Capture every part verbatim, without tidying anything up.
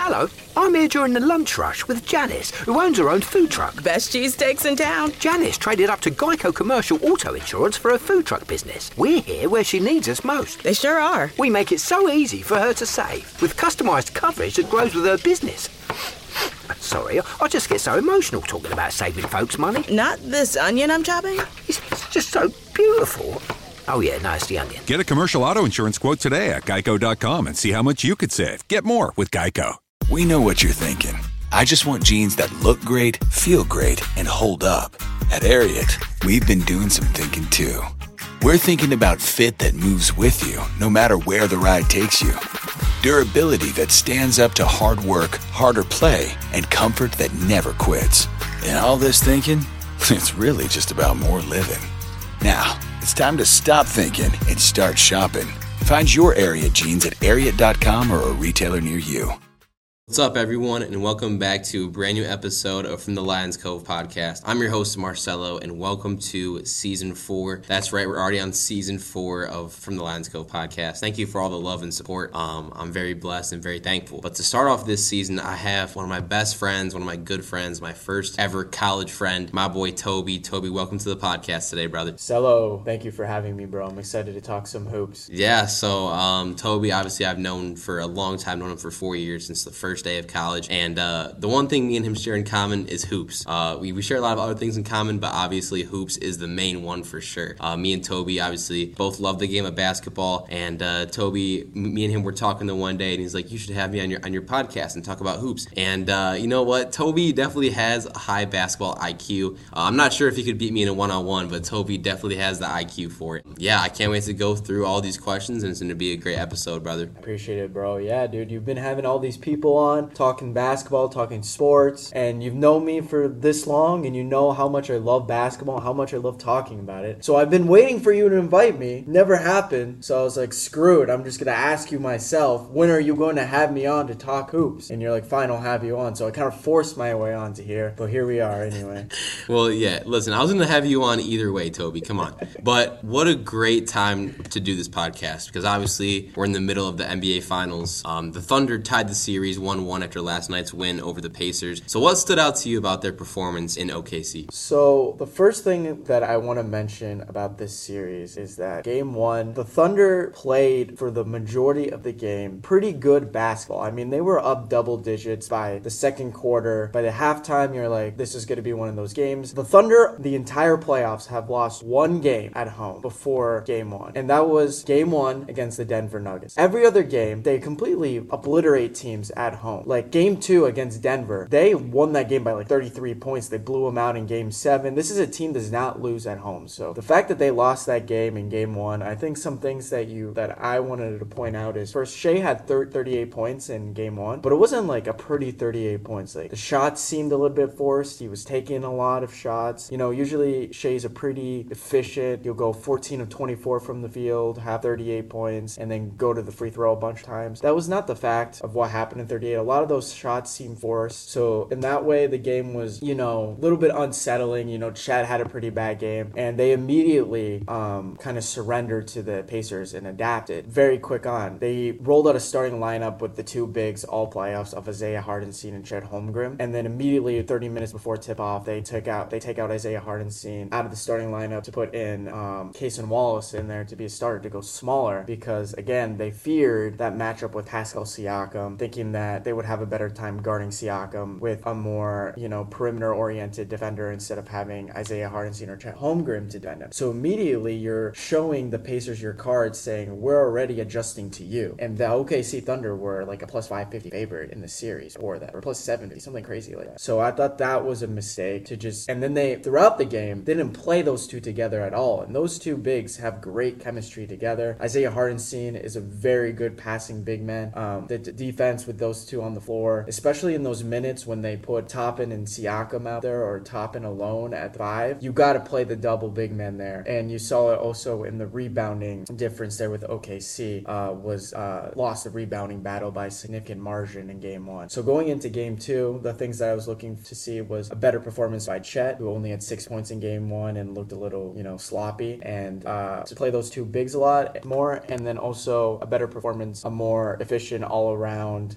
Hello, I'm here during the lunch rush with Janice, who owns her own food truck. Best cheesesteaks in town. Janice traded up to Geico Commercial Auto Insurance for her food truck business. We're here where she needs us most. They sure are. We make it so easy for her to save, with customised coverage that grows with her business. Sorry, I just get so emotional talking about saving folks money. Not this onion I'm chopping? It's, it's just so beautiful. Oh yeah, no, it's the onion. Get a commercial auto insurance quote today at geico dot com and see how much you could save. Get more with Geico. We know what you're thinking. I just want jeans that look great, feel great, and hold up. At Ariat, we've been doing some thinking too. We're thinking about fit that moves with you, no matter where the ride takes you. Durability that stands up to hard work, harder play, and comfort that never quits. And all this thinking, it's really just about more living. Now, it's time to stop thinking and start shopping. Find your Ariat jeans at ariat dot com or a retailer near you. What's up, everyone, and welcome back to a brand new episode of From the Lions Cove podcast. I'm your host, Marcelo, and welcome to season four. That's right, we're already on season four of From the Lions Cove podcast. Thank you for all the love and support. Um, I'm very blessed and very thankful. But to start off this season, I have one of my best friends, one of my good friends, my first ever college friend, my boy Toby. Toby, welcome to the podcast today, brother. Cello, thank you for having me, bro. I'm excited to talk some hoops. Yeah, so um, Toby, obviously, I've known for a long time, known him for four years since the first day of college, and uh, the one thing me and him share in common is hoops. Uh, we, we share a lot of other things in common, but obviously hoops is the main one for sure. Uh, me and Toby obviously both love the game of basketball, and uh, Toby, me and him were talking the one day, and he's like, you should have me on your on your podcast and talk about hoops. And uh, you know what? Toby definitely has a high basketball I Q. Uh, I'm not sure if he could beat me in a one-on-one, but Toby definitely has the I Q for it. Yeah, I can't wait to go through all these questions, and it's going to be a great episode, brother. Appreciate it, bro. Yeah, dude, you've been having all these people on, talking basketball, talking sports, and you've known me for this long, and you know how much I love basketball, how much I love talking about it. So I've been waiting for you to invite me. Never happened. So I was like, screw it. I'm just going to ask you myself, when are you going to have me on to talk hoops? And you're like, fine, I'll have you on. So I kind of forced my way onto here, but here we are anyway. Well, yeah, listen, I was going to have you on either way, Toby. Come on. But what a great time to do this podcast, because obviously we're in the middle of the N B A Finals. Um, the Thunder tied the series one one after last night's win over the Pacers. So what stood out to you about their performance in O K C? So the first thing that I want to mention about this series is that game one, the Thunder played for the majority of the game pretty good basketball. I mean, they were up double digits by the second quarter. By the halftime, you're like, this is going to be one of those games. The Thunder, the entire playoffs, have lost one game at home before game one. And that was game one against the Denver Nuggets. Every other game, they completely obliterate teams at home. Like game two against Denver, they won that game by like thirty-three points. They blew them out in game seven. This is a team that does not lose at home. So the fact that they lost that game in game one, I think some things that you that I wanted to point out is, first, Shea had thirty-eight points in game one, but it wasn't like a pretty thirty-eight points. Like the shots seemed a little bit forced. He was taking a lot of shots. You know, usually Shea's a pretty efficient. You'll go fourteen of twenty-four from the field, have thirty-eight points, and then go to the free throw a bunch of times. That was not the fact of what happened in thirty-eight. A lot of those shots seemed forced. So in that way, the game was, you know, a little bit unsettling. You know, Chad had a pretty bad game, and they immediately um, kind of surrendered to the Pacers and adapted very quick on. They rolled out a starting lineup with the two bigs all playoffs of Isaiah Hartenstein and Chet Holmgren, and then immediately thirty minutes before tip-off, they took out they take out Isaiah Hartenstein out of the starting lineup to put in um, Cason Wallace in there to be a starter, to go smaller, because again, they feared that matchup with Pascal Siakam, thinking that they would have a better time guarding Siakam with a more, you know, perimeter-oriented defender instead of having Isaiah Hartenstein or Chet Holmgren to defend him. So immediately you're showing the Pacers your cards, saying we're already adjusting to you. And the O K C Thunder were like a plus five fifty favorite in the series, or that, or plus seven fifty, something crazy like that. So I thought that was a mistake to just, and then they, throughout the game, didn't play those two together at all. And those two bigs have great chemistry together. Isaiah Hartenstein is a very good passing big man. Um, the d- defense with those two on the floor, especially in those minutes when they put Toppin and Siakam out there, or Toppin alone at five, you got to play the double big men there. And you saw it also in the rebounding difference there with O K C, uh, was uh, lost the rebounding battle by a significant margin in game one. So going into game two, the things that I was looking to see was a better performance by Chet, who only had six points in game one and looked a little, you know, sloppy, and uh, to play those two bigs a lot more, and then also a better performance, a more efficient all-around, you know,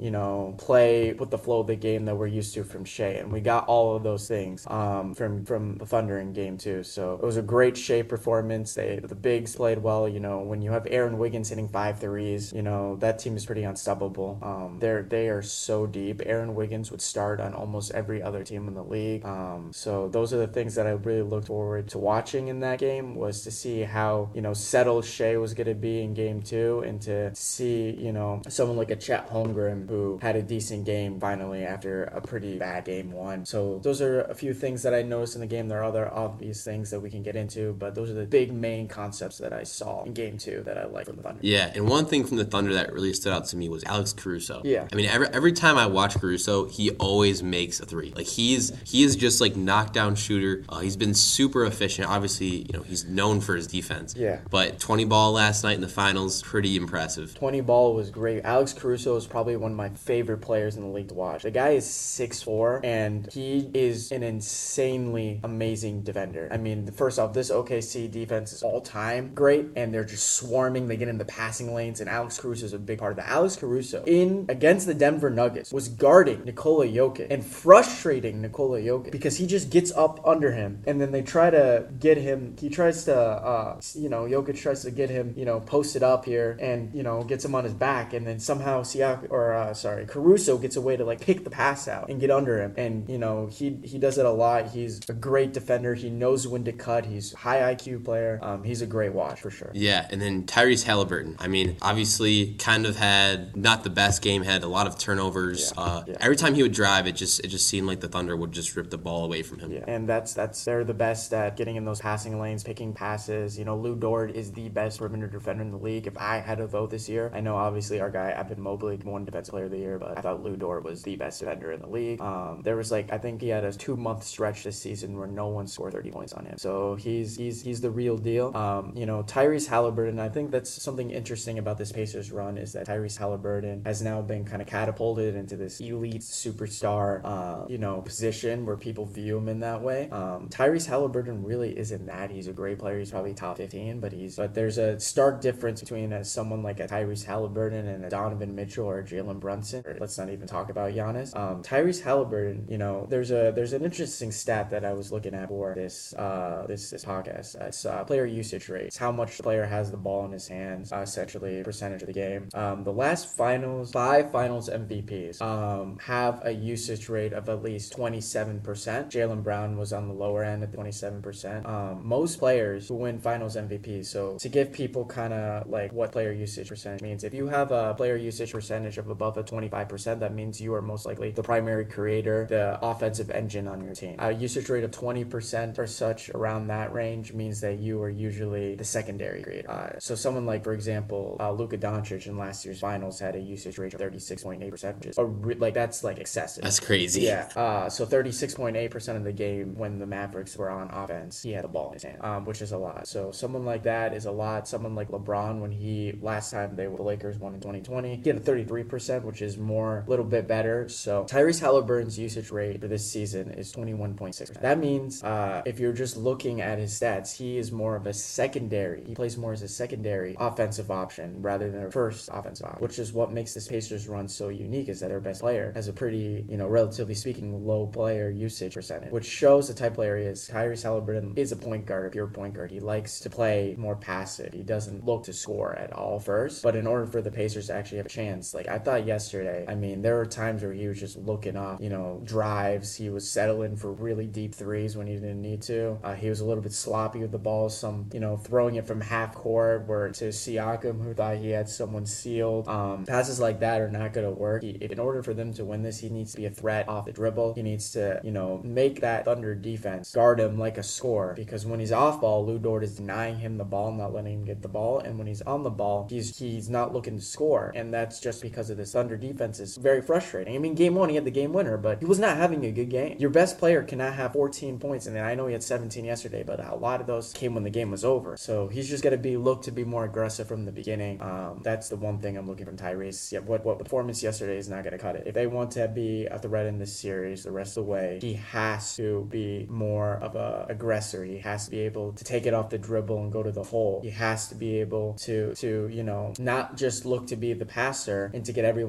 know, play with the flow of the game that we're used to from Shea. And we got all of those things um, from, from the Thunder in game two. So it was a great Shea performance. They, the bigs played well. You know, when you have Aaron Wiggins hitting five threes, you know, that team is pretty unstoppable. Um, they're, they are so deep. Aaron Wiggins would start on almost every other team in the league. Um, so those are the things that I really looked forward to watching in that game, was to see how, you know, settled Shea was going to be in game two, and to see, you know, someone like a Chet Holmgren who had a decent game finally after a pretty bad game one. So those are a few things that I noticed in the game. There are other obvious things that we can get into, but those are the big main concepts that I saw in game two that I liked from the Thunder. Yeah, and one thing from the Thunder that really stood out to me was Alex Caruso. Yeah. I mean, every every time I watch Caruso, he always makes a three. Like, he's he is just like knockdown shooter. Uh, he's been super efficient. Obviously, you know, he's known for his defense. Yeah. But twenty ball last night in the finals, pretty impressive. twenty ball was great. Alex Caruso is probably one of my favorite players in the league to watch. The guy is six foot four, and he is an insanely amazing defender. I mean, first off, this O K C defense is all-time great, and they're just swarming. They get in the passing lanes, and Alex Caruso is a big part of that. Alex Caruso, in against the Denver Nuggets, was guarding Nikola Jokic and frustrating Nikola Jokic because he just gets up under him, and then they try to get him. He tries to, uh, you know, Jokic tries to get him, you know, posted up here, and, you know, gets him on his back, and then somehow Siak or uh, sorry, Caruso gets a way to like pick the pass out and get under him, and you know he he does it a lot. He's a great defender. He knows when to cut. He's a high I Q player. Um, he's a great watch for sure. Yeah, and then Tyrese Halliburton. I mean, obviously, kind of had not the best game. Had a lot of turnovers. Yeah, uh, yeah. Every time he would drive, it just it just seemed like the Thunder would just rip the ball away from him. Yeah, and that's that's they're the best at getting in those passing lanes, picking passes. You know, Lou Dort is the best perimeter defender in the league. If I had a vote this year, I know obviously our guy Evan Mobley won Defensive Player of the Year, but I thought Lou Dort was the best defender in the league. Um, there was like I think he had a two month stretch this season where no one scored thirty points on him. So he's he's he's the real deal. Um, you know, Tyrese Halliburton. I think that's something interesting about this Pacers run, is that Tyrese Halliburton has now been kind of catapulted into this elite superstar, uh, you know, position where people view him in that way. Um, Tyrese Halliburton really isn't that. He's a great player. He's probably top fifteen, but he's but there's a stark difference between a, someone like a Tyrese Halliburton and a Donovan Mitchell or a Jalen Brunson. Or let's not even talk about Giannis. Um, Tyrese Halliburton, you know, there's a there's an interesting stat that I was looking at for this uh, this this podcast. It's uh, player usage rate. It's how much the player has the ball in his hands, uh, essentially percentage of the game. Um, the last finals, five finals M V Ps um, have a usage rate of at least twenty-seven percent. Jaylen Brown was on the lower end at twenty-seven percent. Um, most players who win finals M V Ps, so to give people kind of like what player usage percentage means, if you have a player usage percentage of above a twenty-five percent, that means you are most likely the primary creator, the offensive engine on your team. A usage rate of twenty percent or such around that range means that you are usually the secondary creator. Uh, so someone like, for example, uh, Luka Doncic in last year's finals had a usage rate of thirty-six point eight percent, which is a re- like that's like excessive. That's crazy. Yeah. Uh, so thirty-six point eight percent of the game when the Mavericks were on offense, he had the ball in his hand, um, which is a lot. So someone like that is a lot. Someone like LeBron, when he last time they were the Lakers won in twenty twenty, he had a thirty-three percent, which is more, a little bit better. So Tyrese Halliburton's usage rate for this season is twenty-one point six percent. That means uh, if you're just looking at his stats, he is more of a secondary. He plays more as a secondary offensive option rather than a first offensive option, which is what makes this Pacers run so unique, is that their best player has a pretty, you know, relatively speaking, low player usage percentage, which shows the type of player he is. Tyrese Halliburton is a point guard, a pure point guard. He likes to play more passive. He doesn't look to score at all first, but in order for the Pacers to actually have a chance, like I thought yesterday, I mean, there were times where he was just looking up, you know, drives. He was settling for really deep threes when he didn't need to. Uh, he was a little bit sloppy with the ball, some, you know, throwing it from half court where to Siakam, who thought he had someone sealed. Um, passes like that are not going to work. He, in order for them to win this, he needs to be a threat off the dribble. He needs to, you know, make that Thunder defense guard him like a scorer, because when he's off ball, Lou Dort is denying him the ball, not letting him get the ball, and when he's on the ball, he's he's not looking to score, and that's just because of this Thunder defense is very frustrating. I mean, game one, he had the game winner, but he was not having a good game. Your best player cannot have fourteen points, and then I know he had seventeen yesterday, but a lot of those came when the game was over. So he's just going to be looked to be more aggressive from the beginning. Um, that's the one thing I'm looking from Tyrese. Yeah, what what performance yesterday is not going to cut it. If they want to be a threat in this series the rest of the way, he has to be more of a aggressor. He has to be able to take it off the dribble and go to the hole. He has to be able to to you know not just look to be the passer and to get everyone else involved.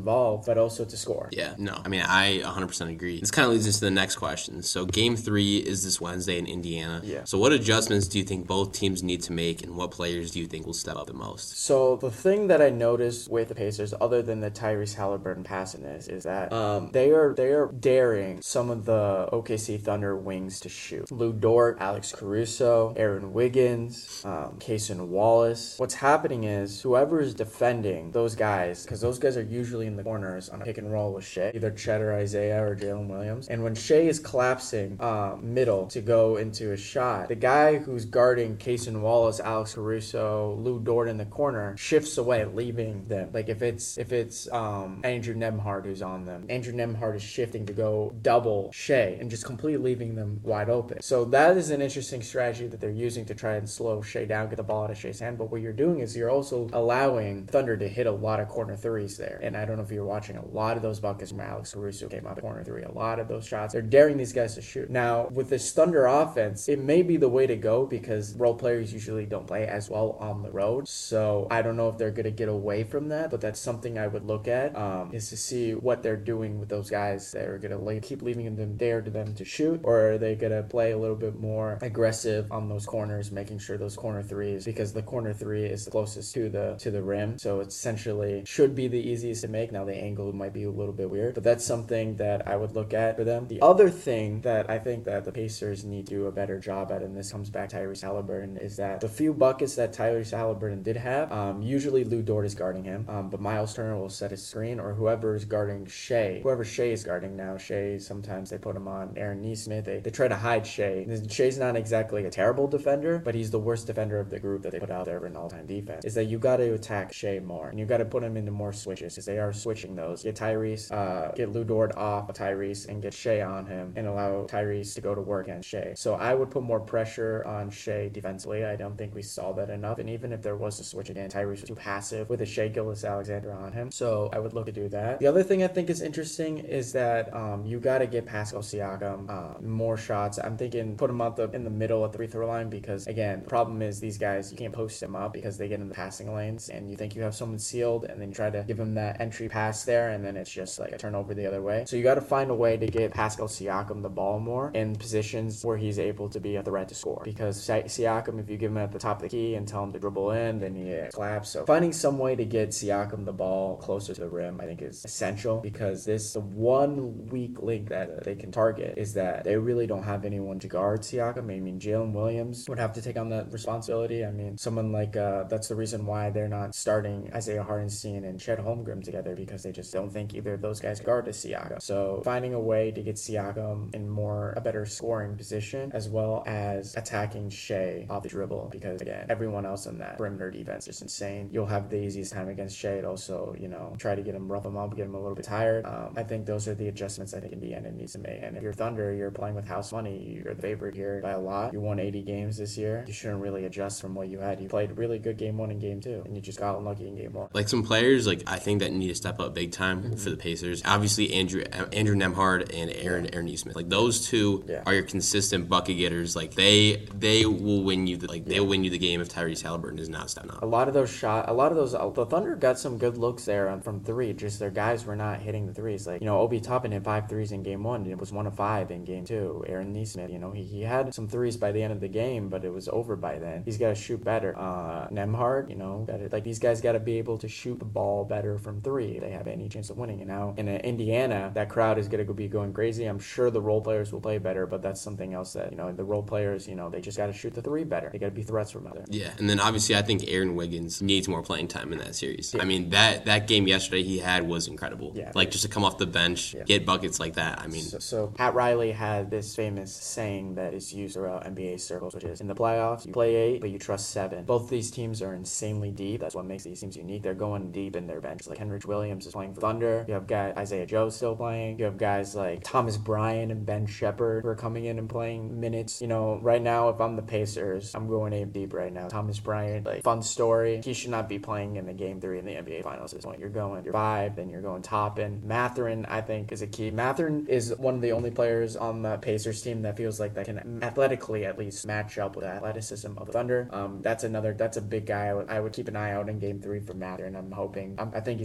involved, but also to score. Yeah, no, I mean, I one hundred percent agree. This kind of leads us to the next question. So game three is this Wednesday in Indiana. Yeah. So what adjustments do you think both teams need to make, and what players do you think will step up the most? So the thing that I noticed with the Pacers, other than the Tyrese Halliburton passiness, is that um, they are they are daring some of the O K C Thunder wings to shoot. Lou Dort, Alex Caruso, Aaron Wiggins, um, Kaysen Wallace. What's happening is whoever is defending those guys, because those guys are usually in the corners on a pick and roll with Shea, either Chet or Isaiah or Jalen Williams. And when Shea is collapsing uh, middle to go into a shot, the guy who's guarding Kaysen Wallace, Alex Caruso, Lou Dort in the corner shifts away, leaving them. Like if it's if it's um, Andrew Nembhard who's on them, Andrew Nembhard is shifting to go double Shea and just completely leaving them wide open. So that is an interesting strategy that they're using to try and slow Shea down, get the ball out of Shea's hand. But what you're doing is you're also allowing Thunder to hit a lot of corner threes there. And I don't know if you're watching, a lot of those buckets from Alex Caruso came out of corner three. A lot of those shots, they're daring these guys to shoot. Now, with this Thunder offense, it may be the way to go because role players usually don't play as well on the road. So I don't know if they're going to get away from that, but that's something I would look at, um, is to see what they're doing with those guys that are going to lay, keep leaving them there to them to shoot, or are they going to play a little bit more aggressive on those corners, making sure those corner threes, because the corner three is the closest to the to the rim, so it essentially should be the easiest to make. Now the angle might be a little bit weird, but that's something that I would look at for them. The other thing that I think that the Pacers need to do a better job at, and this comes back to Tyrese Halliburton, is that the few buckets that Tyrese Halliburton did have, um, usually Lou Dort is guarding him, um, but Miles Turner will set a screen, or whoever is guarding Shea, whoever Shea is guarding now. Shea, sometimes they put him on Aaron Nesmith. They, they try to hide Shea. Shea's not exactly a terrible defender, but he's the worst defender of the group that they put out there in all-time defense. Is that you got to attack Shea more, and you got to put him into more switches, because they are switching those. Get Tyrese, uh, get Lou Dort off of Tyrese, and get Shea on him, and allow Tyrese to go to work against Shea. So I would put more pressure on Shea defensively. I don't think we saw that enough, and even if there was a switch again, Tyrese was too passive with a Shea Gilgeous-Alexander on him. So I would look to do that. The other thing I think is interesting is that um, you got to get Pascal Siakam uh, more shots. I'm thinking put him out the in the middle at the free throw line, because again, the problem is these guys, you can't post them up because they get in the passing lanes, and you think you have someone sealed, and then you try to give him that entry pass there, and then it's just like a turnover the other way. So you got to find a way to get Pascal Siakam the ball more in positions where he's able to be a threat to score, because Si- Siakam, if you give him at the top of the key and tell him to dribble in, then he uh, collapse. So finding some way to get Siakam the ball closer to the rim, I think, is essential, because this the one weak link that uh, they can target is that they really don't have anyone to guard Siakam. I mean, Jalen Williams would have to take on that responsibility. I mean, someone like uh, that's the reason why they're not starting Isaiah Hartenstein and Chet Holmgren together, because they just don't think either of those guys guard to Siakam. So finding a way to get Siakam in more a better scoring position, as well as attacking Shea off the dribble, because again, everyone else in that perimeter defense is insane. You'll have the easiest time against Shea. Also, you know, try to get him, rough him up, get him a little bit tired. Um, I think those are the adjustments I think Indiana needs to make. And if you're Thunder, you're playing with house money. You're the favorite here by a lot. You won eighty games this year. You shouldn't really adjust from what you had. You played really good game one and game two, and you just got unlucky in game one. Like some players, like I think that need to step up big time mm-hmm. for the Pacers. Obviously, Andrew Andrew Nembhard and Aaron yeah. Aaron Nesmith. Like those two yeah. are your consistent bucket getters. Like they they will win you. The, like yeah. they'll win you the game if Tyrese Halliburton is not stepping up. A lot of those shot, a lot of those. Uh, the Thunder got some good looks there um, from three. Just their guys were not hitting the threes. Like you know, Obi Toppin hit five threes in game one, and it was one of five in game two. Aaron Nesmith, you know, he, he had some threes by the end of the game, but it was over by then. He's got to shoot better. Uh, Nembhard, you know, gotta, like these guys got to be able to shoot the ball better from three if they have any chance of winning. And now in uh, Indiana, that crowd is going to be going crazy. I'm sure the role players will play better, but that's something else that, you know, the role players, you know, they just got to shoot the three better. They got to be threats from out there. Yeah, and then obviously I think Aaron Wiggins needs more playing time in that series. Yeah. I mean, that, that game yesterday he had was incredible. Yeah. Like just to come off the bench, yeah. get buckets like that. I mean, so, so Pat Riley had this famous saying that is used throughout N B A circles, which is in the playoffs, you play eight, but you trust seven. Both these teams are insanely deep. That's what makes these teams unique. They're going deep in their bench. Like Henrich Williams is playing for Thunder. You have guys, Isaiah Joe still playing. You have guys like Thomas Bryant and Ben Shepherd who are coming in and playing minutes. You know, right now, if I'm the Pacers, I'm going eight deep right now. Thomas Bryant, like, fun story. He should not be playing in the game three in the N B A Finals at this point. You're going your five, then you're going Toppin. Mathurin, I think, is a key. Mathurin is one of the only players on the Pacers team that feels like that can athletically at least match up with the athleticism of the Thunder. Um, that's another, that's a big guy. I would, I would keep an eye out in game three for Mathurin. I'm hoping, I'm, I think he's going to have a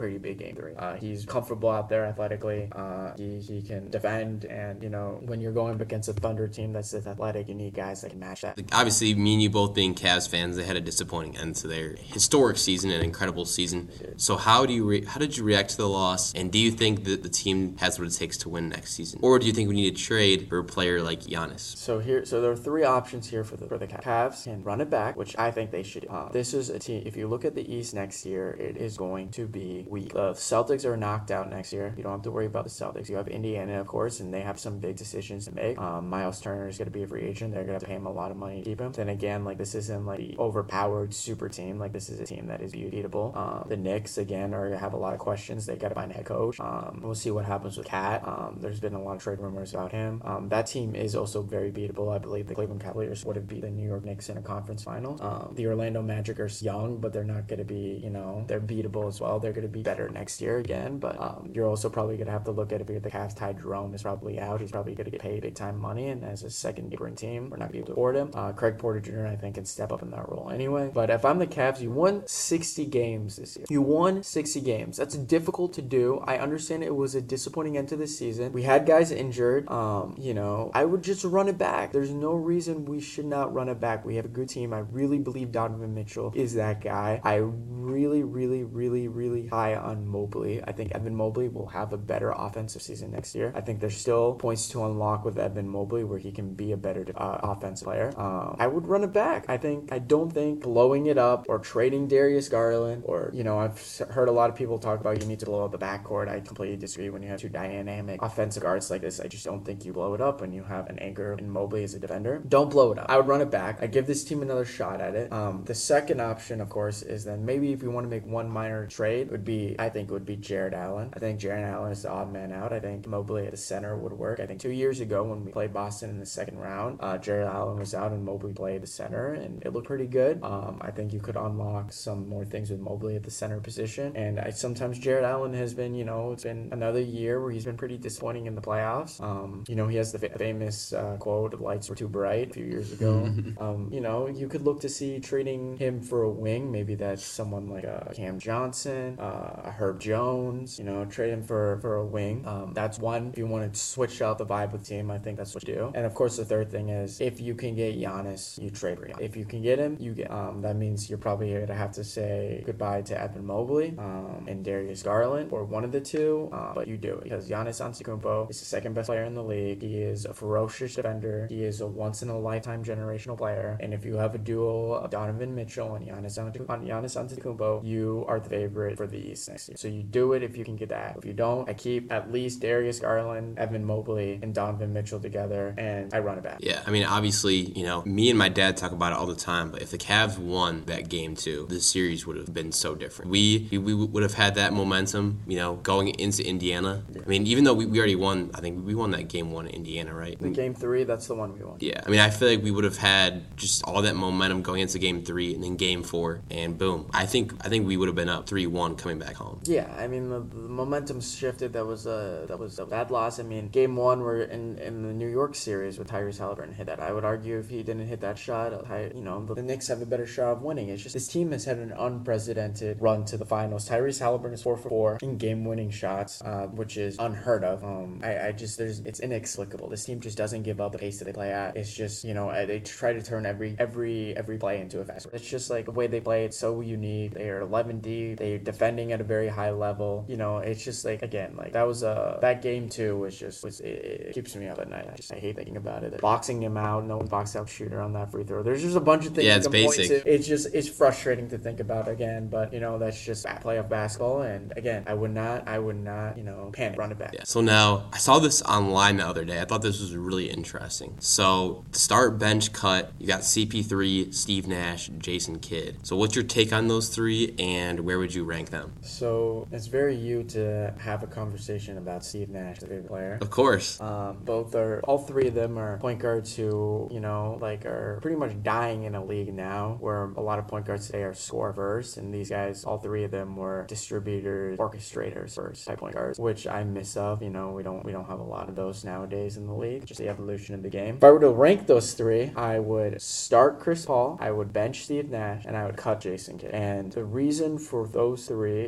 pretty big game three. Uh, he's comfortable out there athletically. Uh, he, he can defend, and, you know, when you're going up against a Thunder team that's this athletic, you need guys that can match that. Obviously, me and you both being Cavs fans, they had a disappointing end to their historic season, an incredible season. So how do you re- how did you react to the loss, and do you think that the team has what it takes to win next season, or do you think we need to trade for a player like Giannis? So here, so there are three options here for the for the Cavs. Cavs can run it back, which I think they should. Uh, this is a team. If you look at the East next year, it is going to be weak. The Celtics are knocked out next year. You don't have to worry about the Celtics. You have Indiana, of course, and they have some big decisions to make. Um, Miles Turner is going to be a free agent. They're going to have to pay him a lot of money to keep him. Then again, like this isn't like the overpowered super team. Like this is a team that is beatable. Um, the Knicks again are going to have a lot of questions. They got to find a head coach. Um, we'll see what happens with Cat. Um, there's been a lot of trade rumors about him. Um, that team is also very beatable. I believe the Cleveland Cavaliers would have beat the New York Knicks in a conference final. Um, the Orlando Magic are young, but they're not going to be, you know, they're beatable as well. They're going to be better next year again, but um, you're also probably going to have to look at if you're the Cavs. Ty Jerome is probably out. He's probably going to get paid big time money, and as a second neighboring team, we're not going to be able to afford him. Uh, Craig Porter Junior I think can step up in that role anyway. But if I'm the Cavs, you won sixty games this year. You won sixty games. That's difficult to do. I understand it was a disappointing end to the season. We had guys injured. Um, you know, I would just run it back. There's no reason we should not run it back. We have a good team. I really believe Donovan Mitchell is that guy. I really, really, really, really high on Mobley. I think Evan Mobley will have a better offensive season next year. I think there's still points to unlock with Evan Mobley where he can be a better uh, offensive player. Um, I would run it back. I think, I don't think blowing it up or trading Darius Garland, or, you know, I've heard a lot of people talk about you need to blow up the backcourt. I completely disagree. When you have two dynamic offensive guards like this, I just don't think you blow it up when you have an anchor in Mobley as a defender. Don't blow it up. I would run it back. I give this team another shot at it. Um, the second option, of course, is then maybe if you want to make one minor trade, would be, I think, would be Jared Allen. I think Jared Allen is the odd man out. I think Mobley at the center would work. I think two years ago when we played Boston in the second round, uh, Jared Allen was out and Mobley played the center, and it looked pretty good. Um, I think you could unlock some more things with Mobley at the center position. And I sometimes Jared Allen has been, you know, it's been another year where he's been pretty disappointing in the playoffs. Um, you know, he has the fa- famous uh, quote, "The lights were too bright" a few years ago. um, you know, you could look to see trading him for a wing. Maybe that's someone like uh, Cam Johnson, uh, Herb Jones. You know, trade him for for a wing. Um, that's one. If you want to switch out the vibe with the team, I think that's what you do. And of course, the third thing is if you can get Giannis, you trade for Giannis. If you can get him, you get. Um, that means you're probably gonna have to say goodbye to Evan Mobley um, and Darius Garland, or one of the two. Uh, but you do it because Giannis Antetokounmpo is the second best player in the league. He is a ferocious defender. He is a once in a lifetime generational player. And if you have a duo of Donovan Mitchell and Giannis Antetokounmpo, you are the favorite for the East next year. So you do it if you can get that. If you don't, I keep at least Darius Garland, Evan Mobley, and Donovan Mitchell together, and I run it back. Yeah, I mean, obviously, you know, me and my dad talk about it all the time, but if the Cavs won that game two, the series would have been so different. We we, we would have had that momentum, you know, going into Indiana. Yeah. I mean, even though we, we already won, I think we won that game one in Indiana, right? The game three, that's the one we won. Yeah, I mean, I feel like we would have had just all that momentum going into game three and then game four, and boom. I think I think we would have been up three one coming back home. Yeah, I mean, the, the momentum shifted. That was a that was a bad loss. I mean, game one, we're in, in the New York series with Tyrese Halliburton hit that. I would argue if he didn't hit that shot, you know, the, the Knicks have a better shot of winning. It's just this team has had an unprecedented run to the finals. Tyrese Halliburton is four for four in game-winning shots, uh, which is unheard of. Um, I, I just there's it's inexplicable. This team just doesn't give up the pace that they play at. It's just, you know, they try to turn every every every play into a fast break. It's just like the way they play. It's so unique. They are eleven deep. They're defending at a very high level. You know, it's just like, again, like that was a that game two was just was it, it keeps me up at night. I just I hate thinking about it. Boxing him out. No one boxed out shooter on that free throw. There's just a bunch of things. Yeah, you it's can basic. Point to. It's just it's frustrating to think about again. But you know, that's just playoff basketball. And again, I would not I would not you know panic. Run it back. Yeah. So now I saw this online the other day. I thought this was really interesting. So start bench cut. You got C P three, Steve Nash, Jason Kidd. So what's your take on those three, and where would you rank them? So it's very you to have a conversation about Steve Nash, the big player. Of course. Um, both are, all three of them are point guards who, you know, like are pretty much dying in a league now where a lot of point guards today are score first, and these guys, all three of them were distributors, orchestrators first type point guards, which I miss of. You know, we don't we don't have a lot of those nowadays in the league. Just the evolution of the game. If I were to rank those three, I would start Chris Paul, I would bench Steve Nash, and I would cut Jason Kidd. And the reason for those three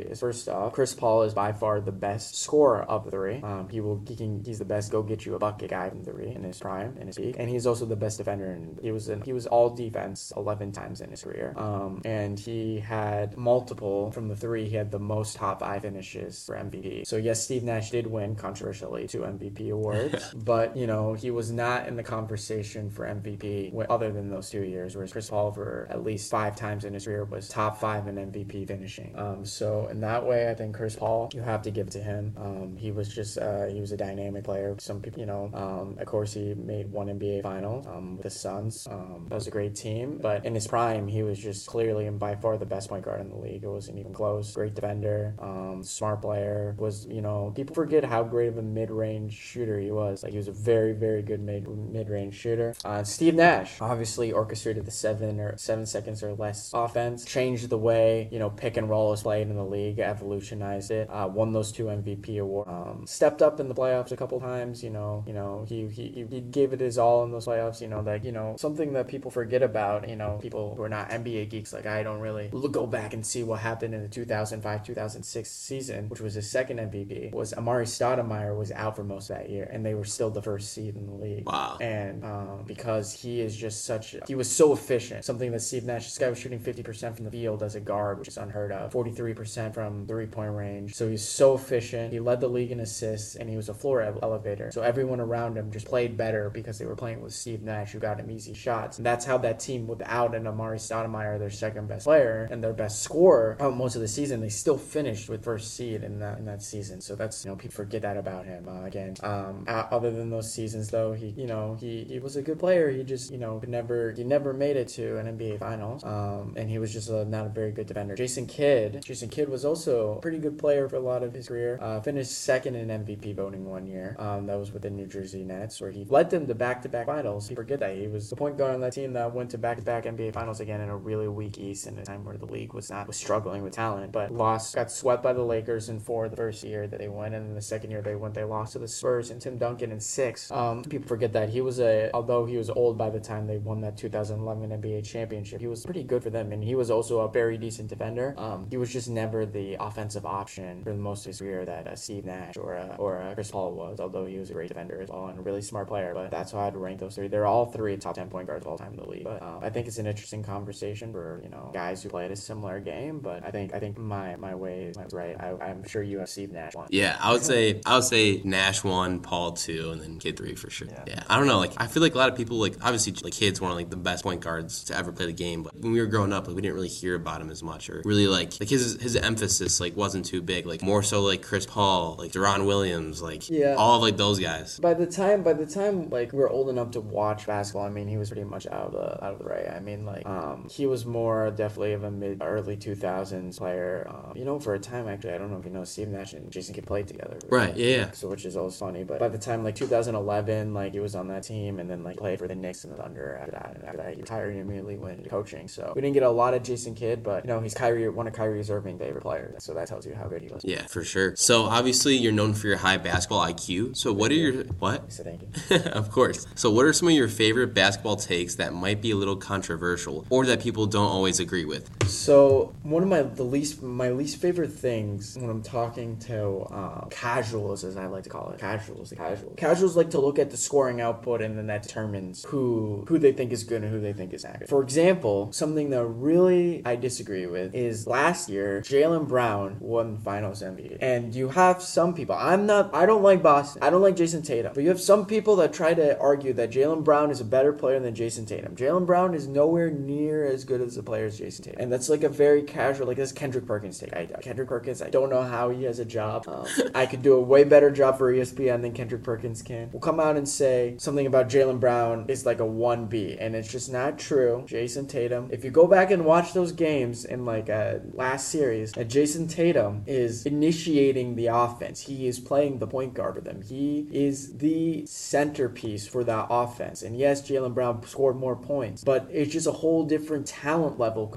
is, first off, Chris Paul is by far the best scorer of the three. Um, he will, he can, he's the best go get you a bucket guy from the three in his prime, in his peak, and he's also the best defender. And he was in, he was all defense eleven times in his career. Um, and he had multiple from the three. He had the most top five finishes for M V P. So yes, Steve Nash did win controversially two M V P awards, but you know he was not in the conversation for M V P other than those two years, whereas Chris Paul for at least five times in his career was top five in M V P finishing. Um, so in that way, I think Chris Paul, you have to give it to him. Um, he was just uh, he was a dynamic player. Some people, you know, um, of course he made one N B A final um, with the Suns. Um, that was a great team, but in his prime, he was just clearly and by far the best point guard in the league. It wasn't even close. Great defender, um, smart player. Was you know people forget how great of a mid-range shooter he was. Like he was a very very good mid mid-range shooter. Uh, Steve Nash obviously orchestrated the seven or seven seconds or less offense, changed the way you know pick and roll is played in the league, evolutionized it, uh, won those two M V P awards, um, stepped up in the playoffs a couple times. You know, you know he, he he gave it his all in those playoffs. You know that you know something that people forget about. You know people who are not N B A geeks like I don't really look, go back and see what happened in the two thousand five two thousand six season, which was his second M V P. Was Amari Stoudemire was out for most of that year, and they were still the first seed in the league. Wow! And um, because he is just such, a, he was so efficient. Something that Steve Nash, this guy was shooting fifty percent from the field as a guard, which is unheard of. forty-three percent from three-point range. So he's so efficient. He led the league in assists, and he was a floor elevator. So everyone around him just played better because they were playing with Steve Nash, who got him easy shots. And that's how that team, without an Amari Stoudemire, their second best player and their best scorer, uh, most of the season, they still finished with first seed in that in that season. So that's, you know, people forget that about him. Uh, again, um, other than those seasons, though, he, you know, he, he was a good player. He just, you know, could never, he never made it to an N B A Finals. Um, and he was just a, not a very good defender. Jason Kidd, Jason Kidd was also a pretty good player for a lot of his career. Uh, finished second in M V P voting one year. Um, that was with the New Jersey Nets, where he led them to back-to-back finals. People forget that he was the point guard on that team that went to back-to-back N B A Finals again in a really weak East in a time where the league was not was struggling with talent, but lost, got swept by the Lakers in four the first year that they went, and then the second year they went, they lost to the Spurs and Tim Duncan in six. Um, people forget that he was a, although he was old by the time they won that two thousand eleven N B A championship, he was pretty good for them, and he was also a very decent defender. Um, he was just never the offensive option for most of his career that uh, Steve Nash or uh, or uh, Chris Paul was, although he was a great defender as well and a really smart player. But that's why I'd rank those three. They're all three top ten point guards of all time in the league. But um, I think it's an interesting conversation for you know guys who played a similar game. But I think I think my my way is right. I, I'm sure you have Steve Nash one. Yeah, I would say I would say Nash one, Paul two, and then Kidd three for sure. Yeah. yeah, I don't know. Like I feel like a lot of people like obviously like Kidd's one of like the best point guards to ever play the game. But when we were growing up, like we didn't really hear about him as much, or really like like his his emphasis like wasn't too big. Like more so like Chris Paul, like Deron Williams, like yeah. all of like those guys. By the time by the time like we were old enough to watch basketball, I mean he was pretty much out of the out of the right. I mean like um he was more definitely of a mid early two thousands player. Um, you know for a time actually I don't know if you know Steve Nash and Jason Kidd played together. Right. Yeah. yeah. So which is always funny. But by the time like two thousand eleven, like he was on that team and then like played for the Knicks and the Thunder after that. And after that he retired and immediately went into coaching. So we didn't get a lot of Jason Kidd, but you know he's Kyrie one of Kyrie's Irving favorite players. So that tells you how good he was. Yeah, for sure. So obviously you're known for your high basketball I Q. So what are your what? I said thank you. Of course. So what are some of your favorite basketball takes that might be a little controversial or that people don't always agree with? So one of my the least my least favorite things when I'm talking to uh, casuals, as I like to call it, casuals, the casuals. Casuals like to look at the scoring output and then that determines who who they think is good and who they think is not good. For example, something that really I disagree with is last year Jaylen Brown won Finals M V P, and you have some people. I'm not. I don't like Boston. I don't like Jason Tatum, but you have some people that try to argue that Jaylen Brown is a better player than Jason Tatum. Jaylen Brown is nowhere near as good as the player as Jason Tatum, and that's like a very casual. Like this Kendrick Perkins take. I, Kendrick Perkins. I don't know how he has a job. Um, I could do a way better job for E S P N than Kendrick Perkins can. Will come out and say something about Jaylen Brown is like a one B, and it's just not true. Jason Tatum. If you go back and watch those games in like a last series, that Jason Tatum is initiating the offense. He is playing the point guard for them. He is the centerpiece for that offense. And yes, Jaylen Brown scored more points, but it's just a whole different talent level compared to the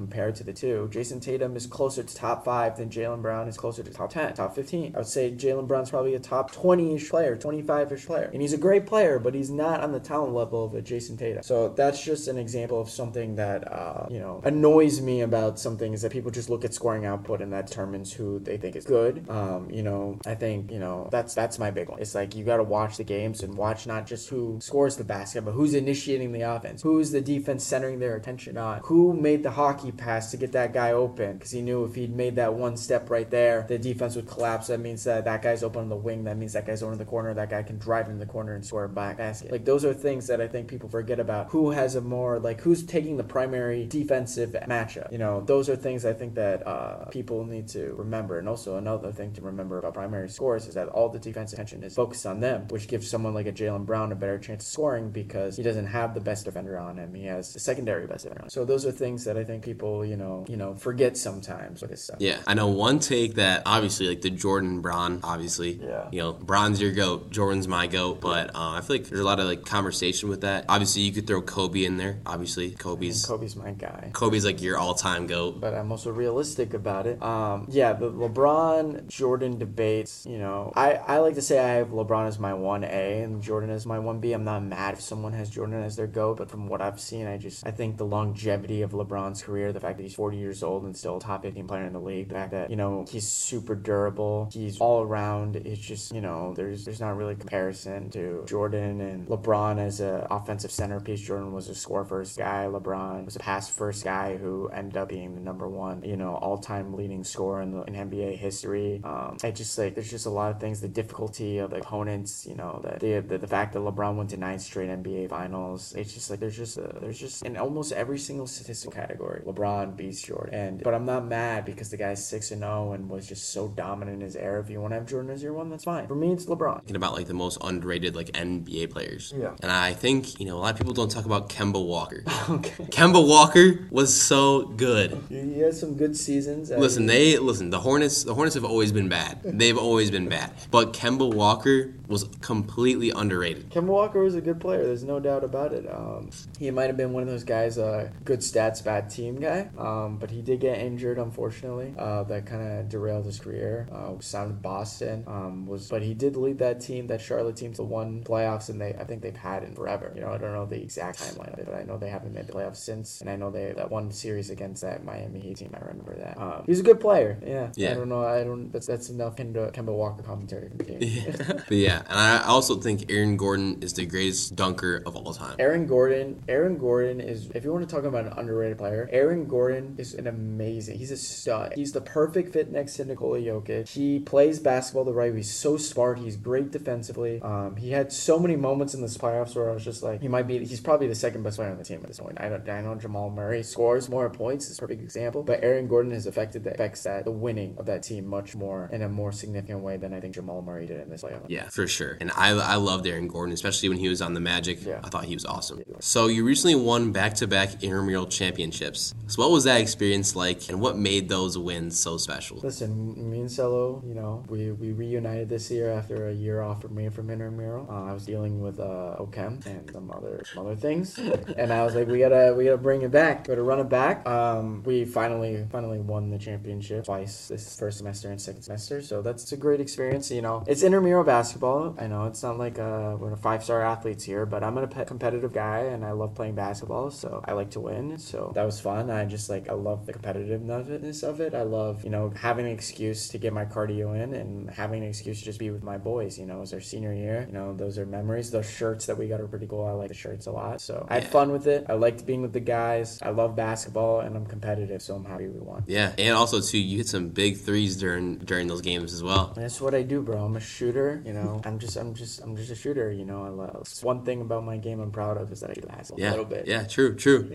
the two. Jason Tatum is closer to top five than Jaylen Brown is closer to top ten, top fifteen. I would say Jaylen Brown's probably a top twenty-ish player, twenty-five-ish player. And he's a great player, but he's not on the talent level of a Jason Tatum. So that's just an example of something that, uh, you know, annoys me about something is that people just look at scoring output and that determines who they think is good. Um, you know, I think, you know, that's that's my big one. It's like you got to watch the games and watch not just who scores the basket, but who's initiating the offense, who's the defense centering their attention on, who made the hockey pass to get that guy open because he knew if he'd made that one step right there, the defense would collapse. That means that that guy's open on the wing. That means that guy's over in the corner. That guy can drive in the corner and score a back basket. Like, those are things that I think people forget about. Who has a more, like, who's taking the primary defensive matchup? You know, those are things I think that uh, people need to remember. And also another thing to remember about primary scores is that all the defensive attention is focused on them, which gives someone like a Jaylen Brown a better chance of scoring because he doesn't have the best defender on him. He has the secondary best defender on him. So those are things that I think people, you know, you know, forget sometimes with this stuff. Yeah, I know one take that obviously, like the Jordan Bron, obviously, yeah. you know, Bron's your GOAT, Jordan's my GOAT, but uh, I feel like there's a lot of like conversation with that. Obviously, you could throw Kobe in there. Obviously, Kobe's Kobe's my guy. Kobe's like your all-time GOAT. But I'm also realistic about it. Um, yeah, the LeBron Jordan debates. You know, I I like to say I have LeBron as my one A and Jordan as my one B. I'm not mad if someone has Jordan as their GOAT, but from what I've seen, I just I think the longevity of LeBron's career, the fact that he's forty years old and still a top fifteen player in the league, the fact that, you know, he's super durable, he's all around, it's just, you know, there's there's not really comparison to Jordan and LeBron as a offensive centerpiece. Jordan was a score first guy. LeBron was a pass first guy who ended up being the number one, you know, all time leading scorer in, the, in N B A history. Um, I just like there's just a lot of things. The difficulty of the opponents, you know, the the, the, the fact that LeBron went to nine straight N B A finals. It's just like there's just a, there's just in almost every single statistical category, LeBron beats Jordan. And but I'm not mad because the guy's six and zero and was just so dominant in his era. If you want to have Jordan as your one, that's fine. For me, it's LeBron. Thinking about like the most underrated like N B A players. Yeah. And I think, you know, a lot of people don't talk about Kemba Walker. Okay. Kemba Walker was so good. He has some good seasons. Listen, they listen. The Hornets, the Hornets have always been bad. They've always been bad. But Kemba Walker was completely underrated. Kemba Walker was a good player. There's no doubt about it. Um, he might have been one of those guys, uh, good stats, bad team guy. Um, but he did get injured, unfortunately. Uh, that kind of derailed his career. Uh, signed with Boston. Um, was but he did lead that team, that Charlotte team, to one playoffs, and they I think they've had in forever. You know, I don't know the exact timeline of it, but I know they haven't made the playoffs since. And I know they that one series against that Miami Heat team. I remember that. Um, he's a good player. Yeah. Yeah. I don't know. I don't. That's that's enough Kemba, Kemba Walker commentary for the team. But yeah, and I also think Aaron Gordon is the greatest dunker of all time. Aaron Gordon, Aaron Gordon is, if you want to talk about an underrated player, Aaron Gordon is an amazing, he's a stud. He's the perfect fit next to Nikola Jokic. He plays basketball the right way. He's so smart. He's great defensively. Um, he had so many moments in this playoffs where I was just like, he might be, he's probably the second best player on the team at this point. I don't, I know Jamal Murray scores more points, is a perfect example, but Aaron Gordon has affected that, affects that, the winning of that team much more in a more significant way than I think Jamal Murray did in this playoff. Yeah, for sure. And I, I loved Aaron Gordon, especially when he was on the Magic. Yeah. I thought he was awesome. So you recently won back-to-back intramural championships. So what was that experience like, and what made those wins so special? Listen, me and Cello, you know, we, we reunited this year after a year off from me from intramural. Uh, I was dealing with uh, OChem and some other some other things, and I was like, we gotta we gotta bring it back, we gotta run it back. Um, we finally finally won the championship twice this first semester and second semester, so that's a great experience. You know, it's intramural basketball. I know it's not like uh, we're five star athletes here, but I'm a pe- competitive guy and I love playing basketball, so I like to win. So that was fun. I just like I love the competitiveness of it. I love, you know, having an excuse to get my cardio in and having an excuse to just be with my boys. You know, it was our senior year. You know, those are memories. Those shirts that we got are pretty cool. I like the shirts a lot. So I had Yeah. fun with it. I liked being with the guys. I love basketball and I'm competitive, so I'm happy we won. Yeah, and also too, you hit some big threes during during those games as well. And that's what I do, bro. I'm a shooter. You know, I'm just, I'm just, I'm just a shooter. You know, I love. It's one thing about my game I'm proud of is that I do basketball Yeah, a little bit. yeah, true, true.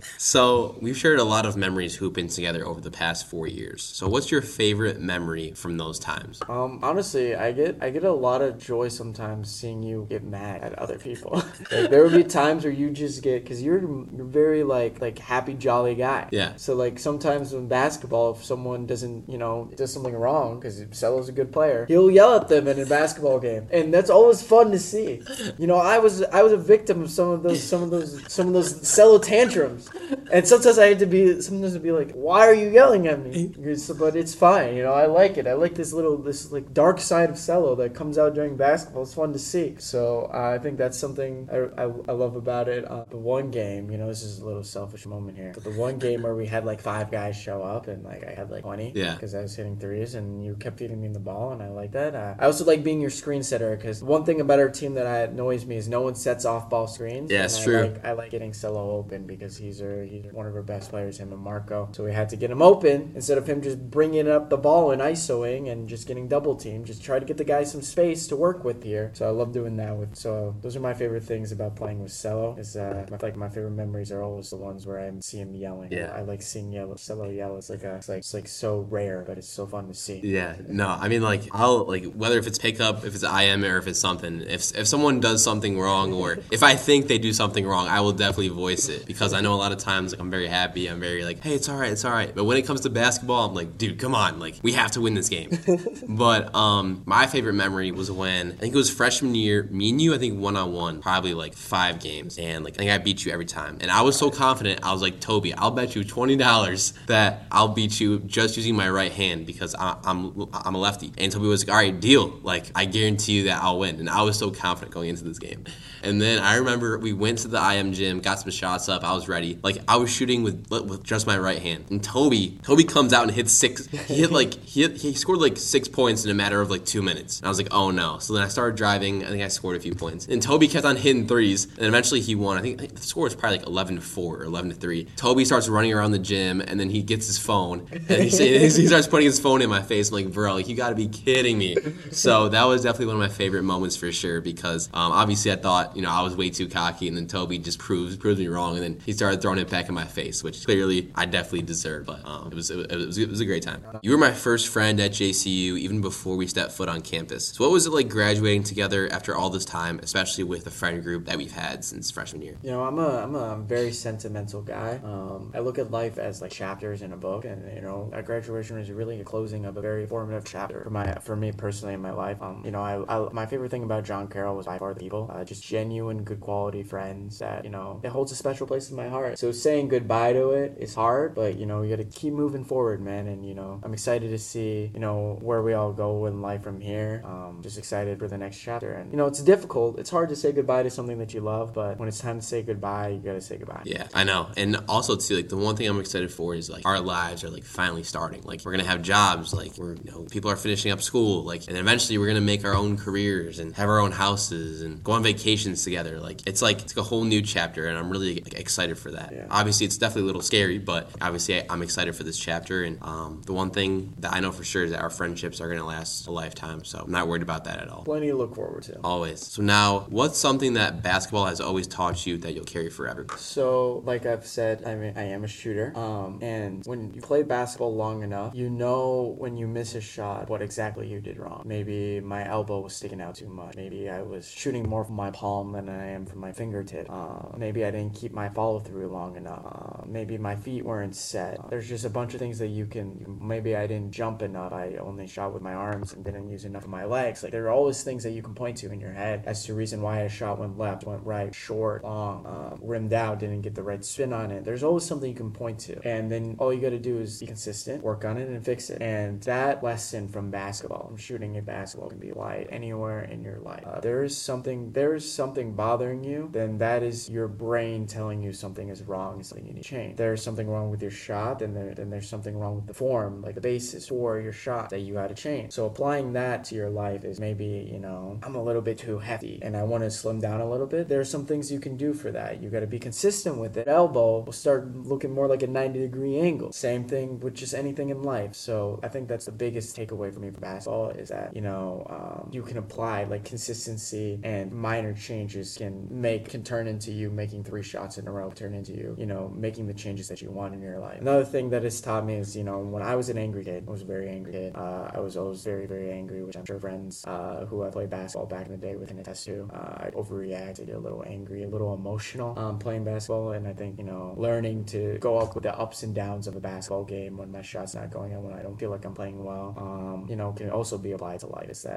So we've shared a lot of memories hooping together over the past four years. So what's your favorite memory from those times? Um, honestly, I get I get a lot of joy sometimes seeing you get mad at other people. Like, there will be times where you just get, because you're you're very like like happy jolly guy. Yeah. So like sometimes in basketball, if someone doesn't, you know, does something wrong, because Celo's a good player, he'll yell at them in a basketball game. game, and that's always fun to see. You know, I was I was a victim of some of those some of those some of those cello tantrums, and sometimes I had to be sometimes I'd be like, why are you yelling at me? But it's fine. You know, I like it. I like this little this like dark side of cello that comes out during basketball. It's fun to see. So uh, I think that's something I, I, I love about it. Uh, the one game, you know, this is a little selfish moment here, but the one game where we had like five guys show up and like I had like twenty, yeah, because I was hitting threes and you kept feeding me the ball, and I like that. Uh, I also like being your screen setter, because one thing about our team that annoys me is no one sets off ball screens. Yeah, it's I true. Like, I like getting Cello open because he's our, he's one of our best players, him and Marco. So we had to get him open instead of him just bringing up the ball and ISOing and just getting double teamed. Just try to get the guy some space to work with here. So I love doing that with. So those are my favorite things about playing with Cello. Is uh, my, like my favorite memories are always the ones where I see him yelling. Yeah, I like seeing yellow Cello yell. It's like a, it's like it's like so rare, but it's so fun to see. Yeah, no, I mean like I'll like whether if it's pickup, if it's I M, or if it's something. If if someone does something wrong, or if I think they do something wrong, I will definitely voice it, because I know a lot of times like I'm very happy. I'm very like, hey, it's all right, it's all right. But when it comes to basketball, I'm like, dude, come on, like we have to win this game. But um, my favorite memory was when I think it was freshman year. Me and you, I think one on one, probably like five games, and like I think I beat you every time. And I was so confident. I was like, Toby, I'll bet you twenty dollars that I'll beat you just using my right hand because I, I'm I'm a lefty. And Toby was like, all right, deal. Like I guarantee you that I'll win. And I was so confident going into this game. And then I remember we went to the I M gym, got some shots up. I was ready. Like I was shooting with with just my right hand. And Toby, Toby comes out and hits six. He hit like he hit, he scored like six points in a matter of like two minutes. And I was like, oh no. So then I started driving. I think I scored a few points. And Toby kept on hitting threes. And eventually he won. I think, I think the score was probably like eleven to four or eleven to three. Toby starts running around the gym, and then he gets his phone and he, he starts putting his phone in my face. I'm like, bro, like, you got to be kidding me. So that was definitely one of my favorite moments for sure, because um, obviously I thought, you know, I was way too cocky, and then Toby just proves proves me wrong, and then he started throwing it back in my face, which clearly I definitely deserved. But um, it was it was it was a great time. You were my first friend at J C U even before we stepped foot on campus. So what was it like graduating together after all this time, especially with the friend group that we've had since freshman year? You know, I'm a I'm a very sentimental guy. Um, I look at life as like chapters in a book, and you know, that graduation is really a closing of a very formative chapter for my for me personally in my life. Um, you know, I, I my favorite thing about John Carroll was by far the people, uh, just genuine, good quality friends that, you know, it holds a special place in my heart. So saying goodbye to it is hard, but you know, you got to keep moving forward, man. And you know, I'm excited to see, you know, where we all go in life from here. Um, just excited for the next chapter. And you know, it's difficult. It's hard to say goodbye to something that you love, but when it's time to say goodbye, you gotta say goodbye. Yeah, I know. And also too, like the one thing I'm excited for is like our lives are like finally starting. Like we're gonna have jobs. Like we're, you know, people are finishing up school. Like, and eventually we're gonna make our own careers and have our own houses and go on vacations together. Like it's like it's like a whole new chapter, and I'm really like, excited for that. Yeah. Obviously, it's definitely a little scary, but obviously I, I'm excited for this chapter. And um, the one thing that I know for sure is that our friendships are gonna last a lifetime. So I'm not worried about that at all. Plenty to look forward to. Always. So now, what's something that basketball has always taught you that you'll carry forever? So, like I've said, I mean, I am a shooter. Um, and when you play basketball long enough, you know when you miss a shot, what exactly you did wrong. Maybe my elbow was sticking out too much. Maybe I was shooting more from my palm than I am from my fingertip. Uh, maybe I didn't keep my follow through long enough. Uh, maybe my feet weren't set. Uh, there's just a bunch of things that you can. Maybe I didn't jump enough. I only shot with my arms and didn't use enough of my legs. Like there are always things that you can point to in your head as to the reason why a shot went left, went right, short, long, um, rimmed out, didn't get the right spin on it. There's always something you can point to, and then all you got to do is be consistent, work on it, and fix it. And that lesson from basketball, from shooting at basketball, can be applied anywhere in your life. Uh, there is something, there is something bothering you, then that is your brain telling you something is wrong, something you need to change. There's something wrong with your shot, then there, then there's something wrong with the form, like the basis for your shot that you got to change. So applying that to your life is maybe, you know, I'm a little bit too hefty and I want to slim down a little bit. There are some things you can do for that. You got to be consistent with it. Elbow will start looking more like a ninety degree angle. Same thing with just anything in life. So I think that's the biggest takeaway for me from basketball is that, you know, um, you can apply like consistency, and minor changes can make, can turn into you making three shots in a row, turn into you, you know, making the changes that you want in your life. Another thing that it's taught me is, you know, when I was an angry kid, I was a very angry kid. Uh, I was always very, very angry, which I'm sure friends uh, who I played basketball back in the day with can attest to. Uh, I overreacted, a little angry, a little emotional um, playing basketball, and I think, you know, learning to go up with the ups and downs of a basketball game when my shot's not going on, when I don't feel like I'm playing well, um, you know, can also be applied to life. Is that there are always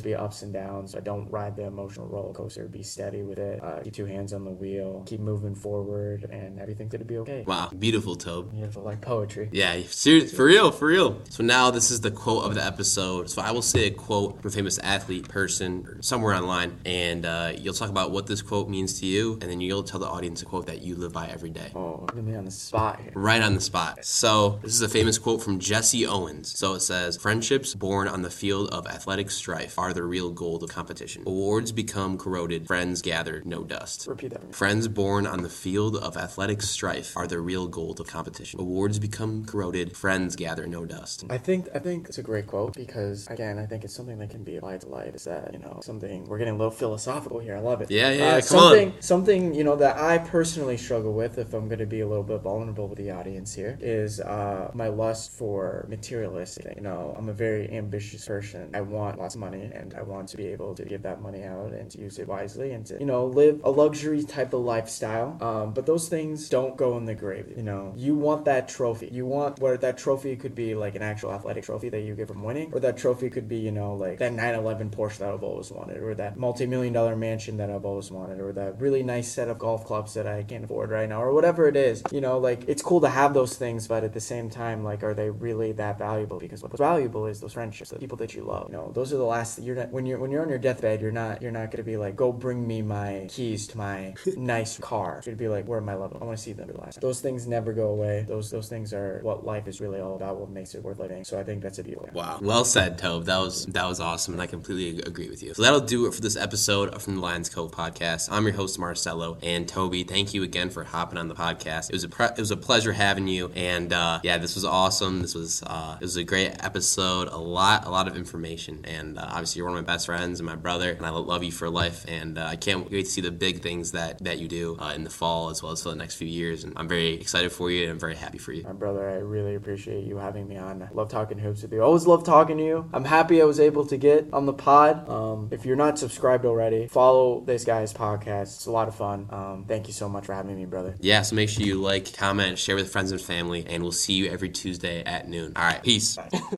supposed to be ups and downs. So don't ride the emotional roller coaster. Be steady with it. Uh, keep two hands on the wheel. Keep moving forward, and everything's gonna be okay. Wow, beautiful, Tobe. Beautiful, like poetry. Yeah, serious, for real, for real. So now this is the quote of the episode. So I will say a quote from a famous athlete, person, or somewhere online, and uh, you'll talk about what this quote means to you, and then you'll tell the audience a quote that you live by every day. Oh, put me on the spot here. Right on the spot. So this is a famous quote from Jesse Owens. So it says, "Friendships born on the field of athletic strife are the real gold of competition. Awards become corroded, friends gather no dust." Repeat that. Friends born on the field of athletic strife are the real gold of competition. Awards become corroded, friends gather no dust. I think I think it's a great quote because again I think it's something that can be applied to life. Is that you know something we're getting a little philosophical here. I love it. Yeah, yeah. Uh, come something on. something you know that I personally struggle with. If I'm going to be a little bit vulnerable with the audience here, is uh, my lust for materialistic. thing. You know, I'm a very ambitious person. I want lots of money and I want to be able to give that money out and to use it wisely and to you know live a luxury type of lifestyle. Um, but those things don't go in the grave. You know, you want that trophy. You want where that trophy could be like an actual athletic trophy that you get from winning, or that trophy could be you know like that nine eleven Porsche that I've always wanted, or that multi-million dollar mansion that I've always wanted, or that really nice set of golf clubs that I can't afford right now, or whatever it is. You know, like it's cool to have those things, but at the same time, like, are they really that valuable? Because what's valuable is those friendships, the people that you love. You know, those are the last. You're not when you're when you're on your deathbed. You're not you're not gonna be like, go bring me my keys to my nice car. You're gonna be like, where are my loved ones? I want to see them for the last time. Those things never go away. Those those things are what life is really all about. What makes it worth living. So I think that's a beautiful. Wow. Well said, Tobe. That was that was awesome, and I completely agree with you. So that'll do it for this episode from the Lions Cove podcast. I'm your host, Marcelo, and Toby, thank you again for hopping on the podcast. It was a pre- it was a pleasure having you, and uh, yeah, this was awesome. This was uh, it was a great episode. A lot a lot of information, and uh, obviously you're one of my best friends and my brother, and I love you for life. And uh, I can't wait to see the big things that that you do uh, in the fall as well as for the next few years. And I'm very excited for you, and I'm very happy for you. My brother, I really appreciate you having me on. I love talking hoops with you. I always love talking to you. I'm happy I was able to get on the pod. Um, if you're not subscribed already, follow this guy's podcast. It's a lot of fun. Um, thank you so much for having me, brother. Yeah, so make sure you like, comment, share with friends and family, and we'll see you every Tuesday at noon. All right, peace. Bye.